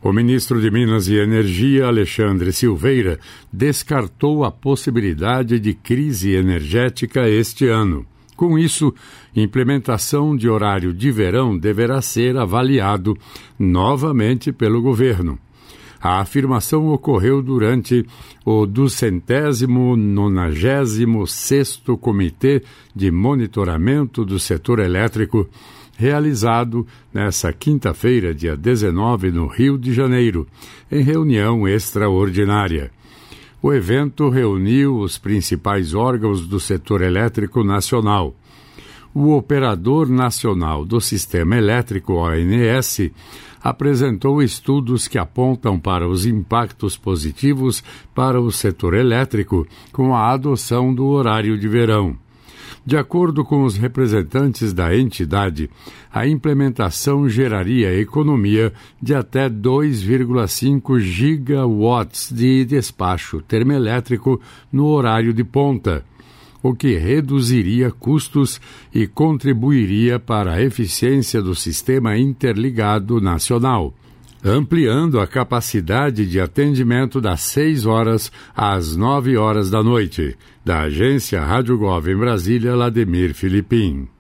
O ministro de Minas e Energia, Alexandre Silveira, descartou a possibilidade de crise energética este ano. Com isso, implementação de horário de verão deverá ser avaliado novamente pelo governo. A afirmação ocorreu durante o 296º Comitê de Monitoramento do Setor Elétrico, realizado nesta quinta-feira, dia 19, no Rio de Janeiro, em reunião extraordinária. O evento reuniu os principais órgãos do setor elétrico nacional. O Operador Nacional do Sistema Elétrico, ONS, apresentou estudos que apontam para os impactos positivos para o setor elétrico com a adoção do horário de verão. De acordo com os representantes da entidade, a implementação geraria economia de até 2,5 gigawatts de despacho termoelétrico no horário de ponta, o que reduziria custos e contribuiria para a eficiência do sistema interligado nacional, ampliando a capacidade de atendimento das 6 horas às 9 horas da noite. Da agência Rádio Gov em Brasília, Lademir Filipim.